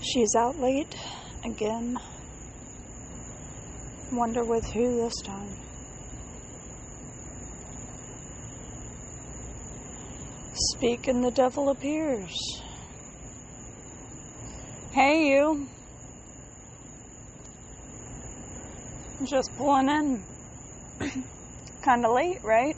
She's out late again. Wonder with who this time. Speak and the devil appears. Hey, you. Just pulling in. Kinda late, right?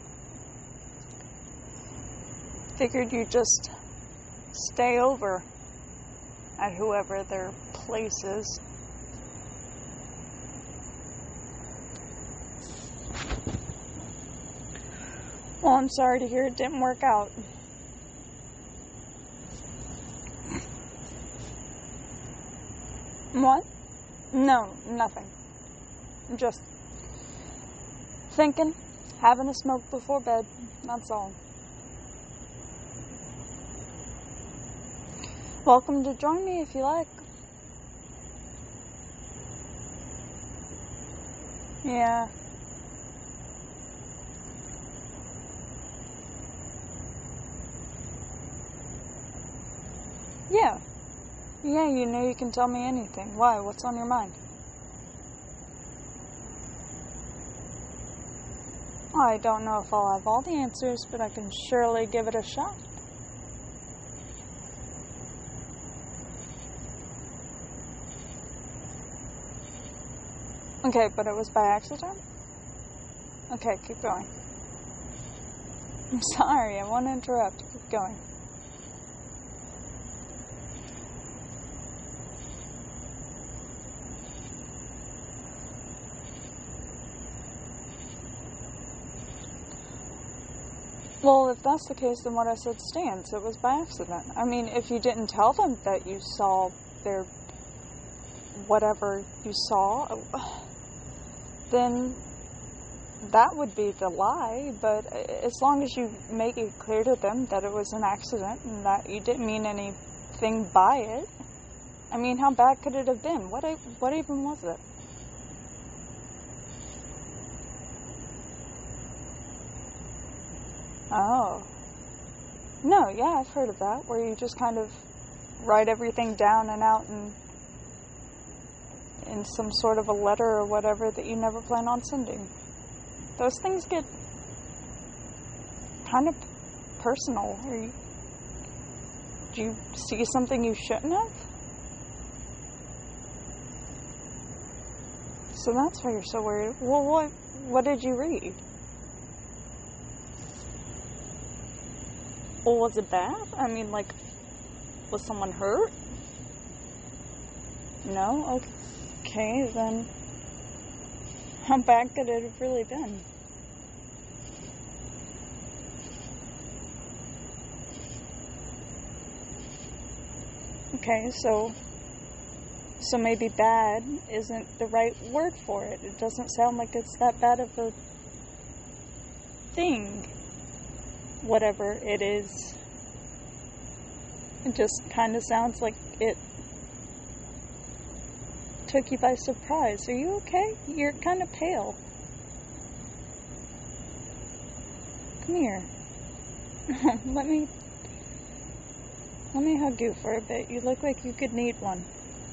Figured you'd just stay over at whoever their place is. Well, I'm sorry to hear it didn't work out. What? No, nothing. Just thinking, having a smoke before bed, that's all. Welcome to join me if you like. Yeah. Yeah, you know you can tell me anything. Why? What's on your mind? I don't know if I'll have all the answers, but I can surely give it a shot. Okay, but it was by accident? Okay, keep going. I'm sorry, I won't interrupt. Keep going. Well, if that's the case, then what I said stands. It was by accident. I mean, if you didn't tell them that you saw their whatever you saw, then that would be the lie. But as long as you make it clear to them that it was an accident and that you didn't mean anything by it, I mean, how bad could it have been? What even was it? Oh. No, yeah, I've heard of that, where you just kind of write everything down and out in some sort of a letter or whatever that you never plan on sending. Those things get kind of personal. Do you see something you shouldn't have? So that's why you're so worried. Well, what did you read? Well, was it bad? I mean, like, was someone hurt? No? Okay, then how bad could it have really been? Okay, so maybe bad isn't the right word for it. It doesn't sound like it's that bad of a thing. Whatever it is. It just kind of sounds like it took you by surprise. Are you okay? You're kind of pale. Come here. Let me hug you for a bit. You look like you could need one.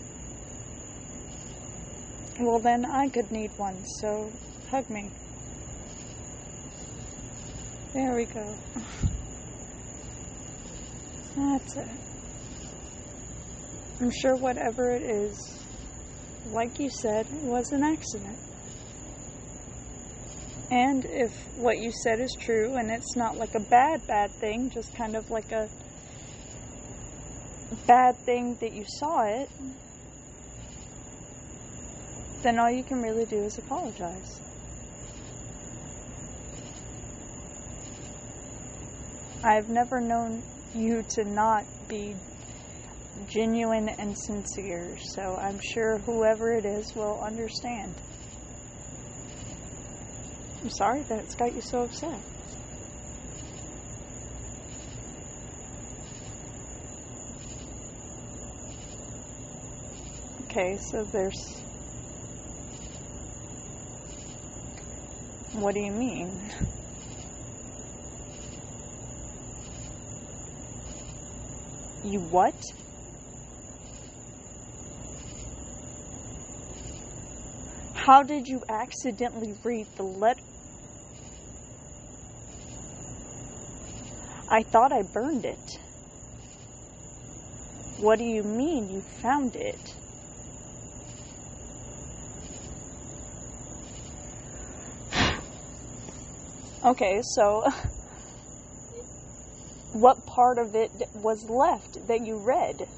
Well, then I could need one, so hug me. There we go. That's it. I'm sure whatever it is, like you said, it was an accident. And if what you said is true, and it's not like a bad thing, just kind of like a bad thing that you saw it, then all you can really do is apologize. I've never known you to not be genuine and sincere, so I'm sure whoever it is will understand. I'm sorry that it's got you so upset. Okay, so there's... What do you mean? You what? How did you accidentally read the letter? I thought I burned it. What do you mean you found it? Okay, so what part of it was left that you read?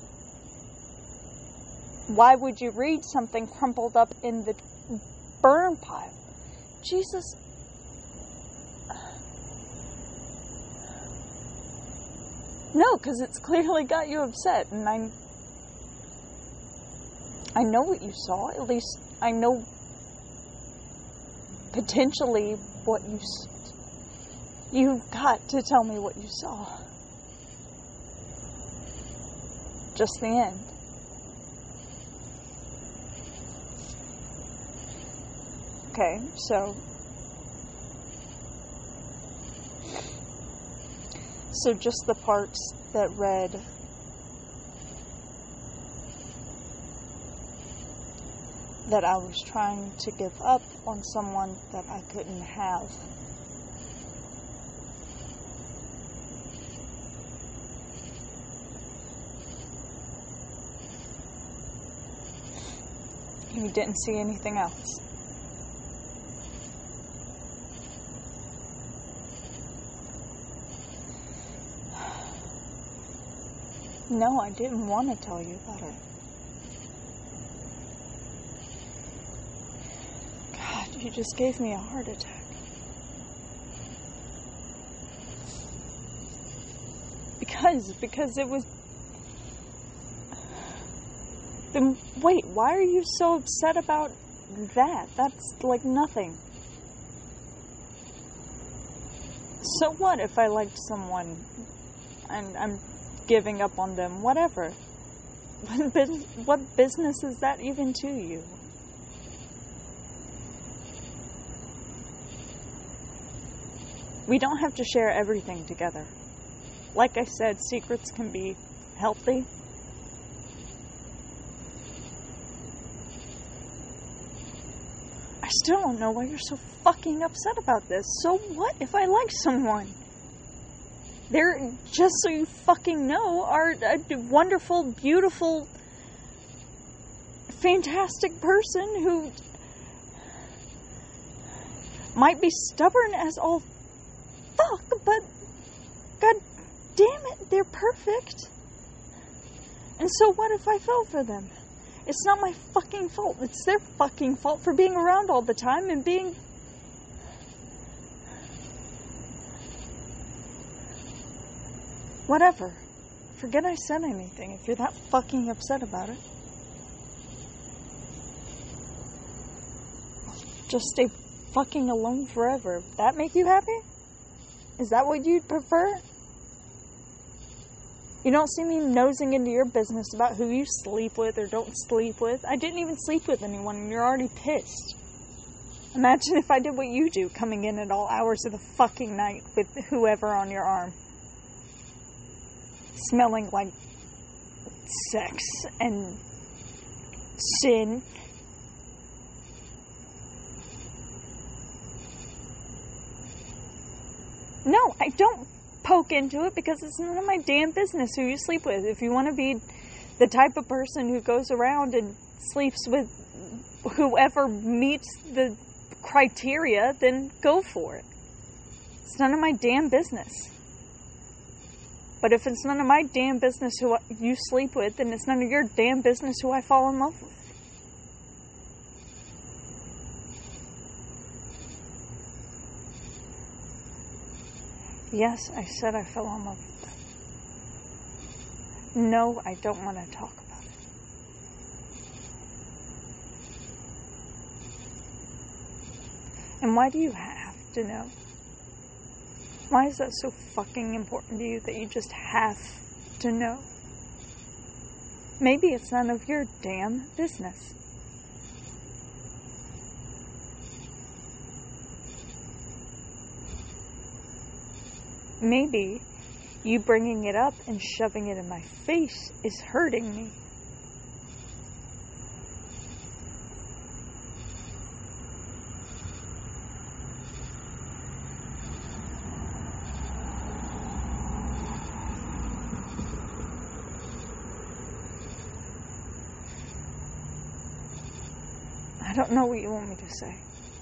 Why would you read something crumpled up in the burn pile? Jesus. No, because it's clearly got you upset, and I know what you saw. At least I know potentially what you've got to tell me what you saw. Just the end. Okay, so just the parts that read, that I was trying to give up on someone that I couldn't have. You didn't see anything else. No, I didn't want to tell you about it. God, you just gave me a heart attack. Because it was... Then wait, why are you so upset about that? That's like nothing. So what if I liked someone and I'm giving up on them? Whatever. What business is that even to you? We don't have to share everything together. Like I said, secrets can be healthy. I still don't know why you're so fucking upset about this. So what if I like someone? They're, just so you fucking know, are a wonderful, beautiful, fantastic person who might be stubborn as all fuck, but god damn it, they're perfect. And so what if I fell for them? It's not my fucking fault. It's their fucking fault for being around all the time and being... Whatever. Forget I said anything if you're that fucking upset about it. Just stay fucking alone forever. That make you happy? Is that what you'd prefer? You don't see me nosing into your business about who you sleep with or don't sleep with. I didn't even sleep with anyone and you're already pissed. Imagine if I did what you do, coming in at all hours of the fucking night with whoever on your arm. Smelling like sex and sin. No, I don't poke into it because it's none of my damn business who you sleep with. If you want to be the type of person who goes around and sleeps with whoever meets the criteria, then go for it. It's none of my damn business. But if it's none of my damn business who you sleep with, then it's none of your damn business who I fall in love with. Yes, I said I fell in love with them. No, I don't want to talk about it. And why do you have to know? Why is that so fucking important to you that you just have to know? Maybe it's none of your damn business. Maybe you bringing it up and shoving it in my face is hurting me. don't know what you want me to say.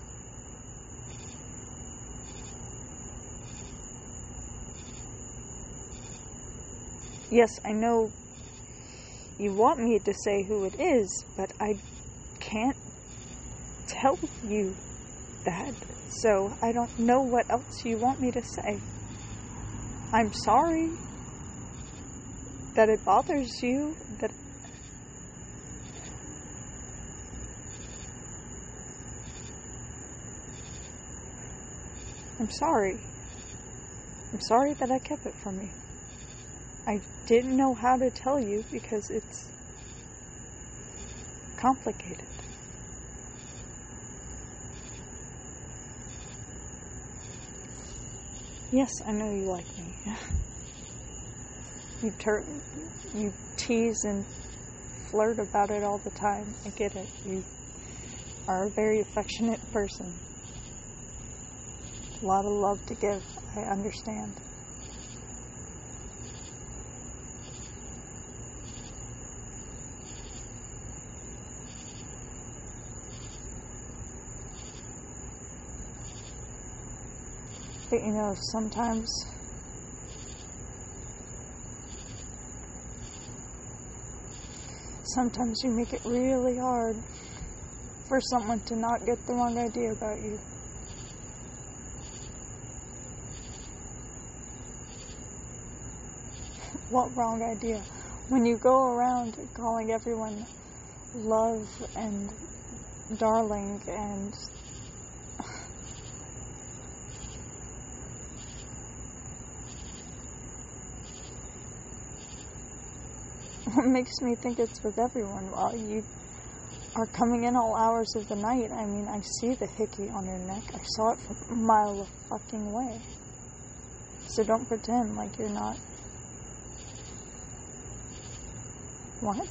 Yes, I know you want me to say who it is, but I can't tell you that, so I don't know what else you want me to say. I'm sorry that it bothers you, that I'm sorry. I'm sorry that I kept it from you. I didn't know how to tell you because it's complicated. Yes, I know you like me. You tease and flirt about it all the time. I get it. You are a very affectionate person. A lot of love to give. I understand. But you know, sometimes you make it really hard for someone to not get the wrong idea about you. What wrong idea? When you go around calling everyone love and darling and what makes me think it's with everyone while you are coming in all hours of the night. I mean, I see the hickey on your neck. I saw it from a mile of fucking way. So don't pretend like you're not. What?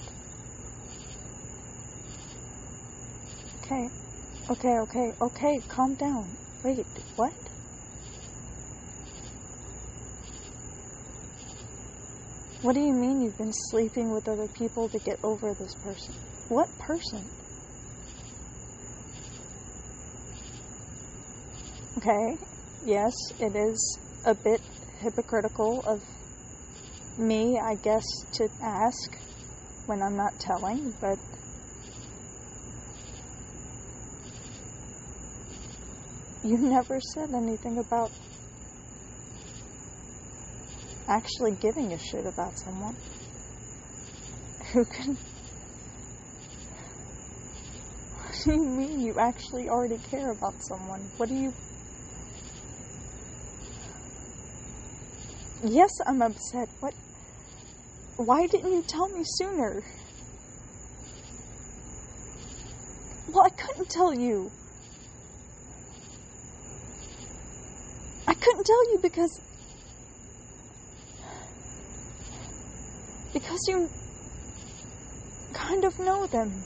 Okay, calm down. Wait, what? What do you mean you've been sleeping with other people to get over this person? What person? Okay, yes, it is a bit hypocritical of me, I guess, to ask when I'm not telling, but you never said anything about actually giving a shit about someone who can. What do you mean you actually already care about someone? What do you... Yes, I'm upset. What? Why didn't you tell me sooner? Well, I couldn't tell you. I couldn't tell you because you kind of know them.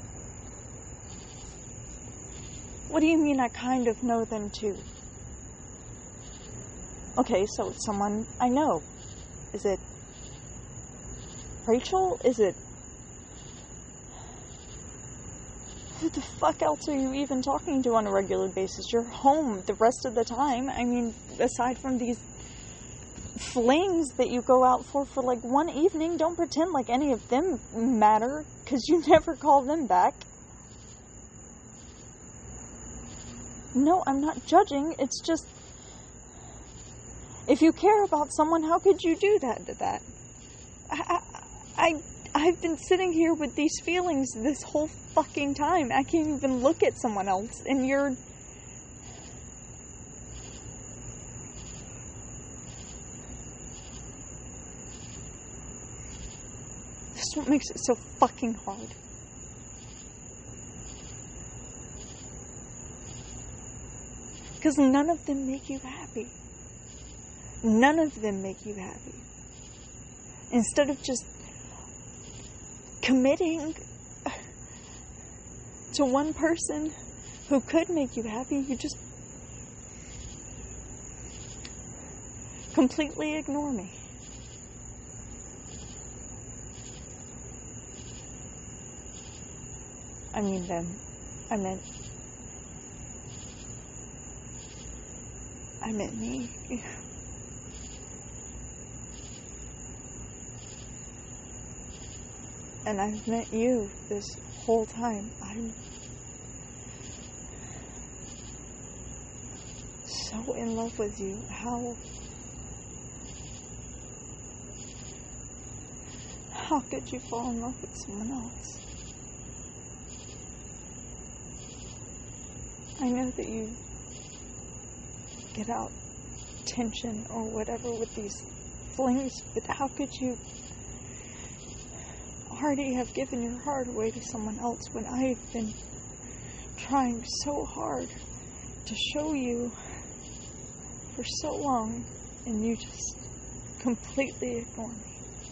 What do you mean I kind of know them too? Okay, so it's someone I know. Is it Rachel? Is it... Who the fuck else are you even talking to on a regular basis? You're home the rest of the time. I mean, aside from these flings that you go out for like one evening, don't pretend like any of them matter, because you never call them back. No, I'm not judging. It's just, if you care about someone, how could you do that to that? I've been sitting here with these feelings this whole fucking time. I can't even look at someone else, and you're... This is what makes it so fucking hard. Because none of them make you happy. None of them make you happy. Instead of just committing to one person who could make you happy, you just completely ignore me. I mean them. I meant I meant me. And I've met you this whole time. I'm so in love with you. How could you fall in love with someone else? I know that you get out tension or whatever with these flings, but how could you already have given your heart away to someone else when I've been trying so hard to show you for so long and you just completely ignore me?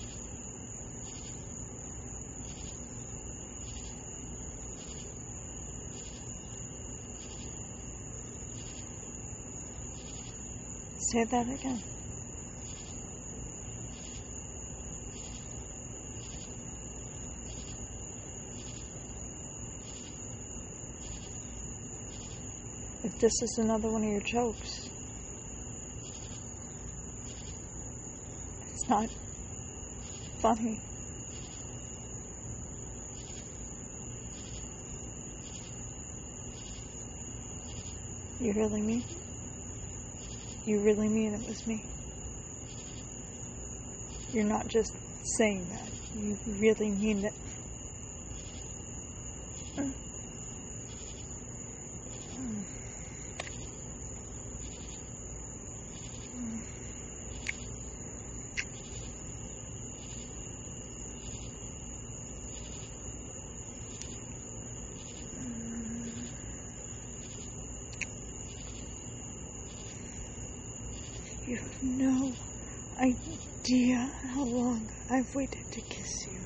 Say that again. If this is another one of your jokes, it's not funny. You really mean? You really mean it was me? You're not just saying that. You really mean it. You have no idea how long I've waited to kiss you.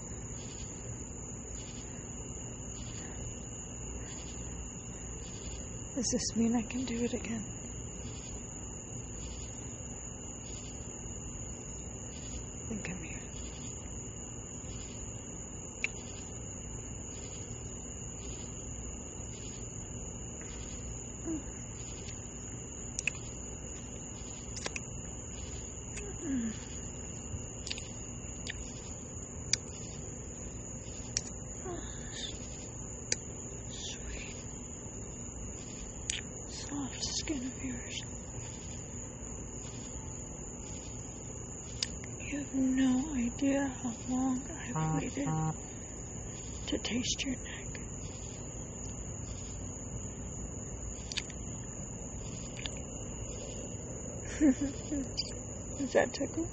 Does this mean I can do it again? Then come here. Sweet, soft skin of yours. You have no idea how long I've waited to taste your neck. Does that tickle?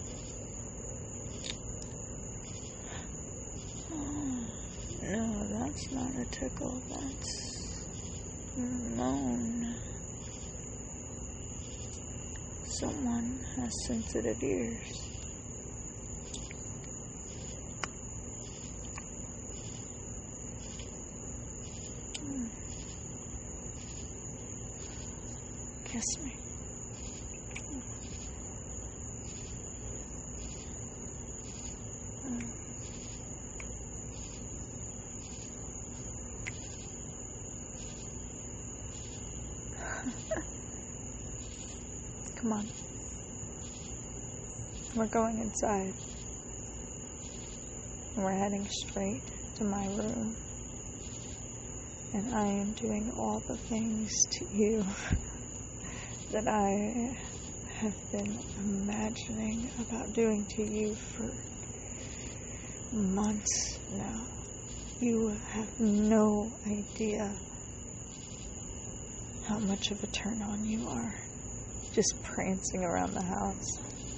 Oh, no, that's not a tickle. That's a moan. Someone has sensitive ears. Kiss me. Come on. We're going inside. And we're heading straight to my room. And I am doing all the things to you that I have been imagining about doing to you for months now. You have no idea how much of a turn on you are. Just prancing around the house.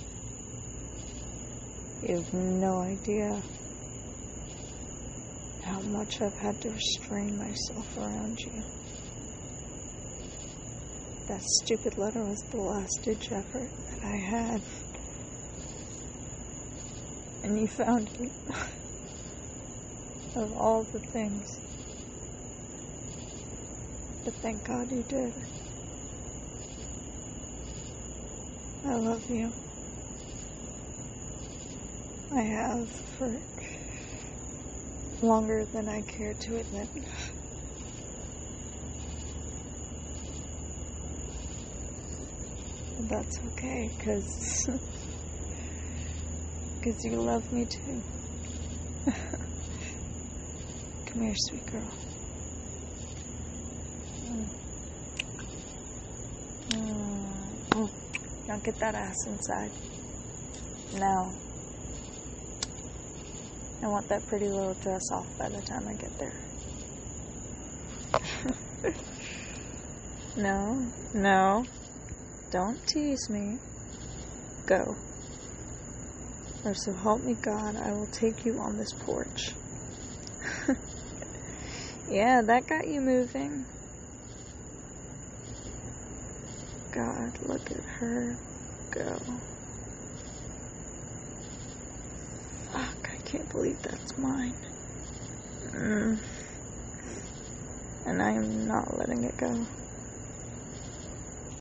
You have no idea how much I've had to restrain myself around you. That stupid letter was the last-ditch effort that I had. And you found it. Of all the things. But thank God you did. I love you. I have for longer than I care to admit. That's okay, because you love me too. Come here, sweet girl. Now get that ass inside. Now. I want that pretty little dress off by the time I get there. No. Don't tease me. Go. Or so help me God, I will take you on this porch. Yeah, that got you moving. God, look at her go. Fuck, I can't believe that's mine. And I am not letting it go.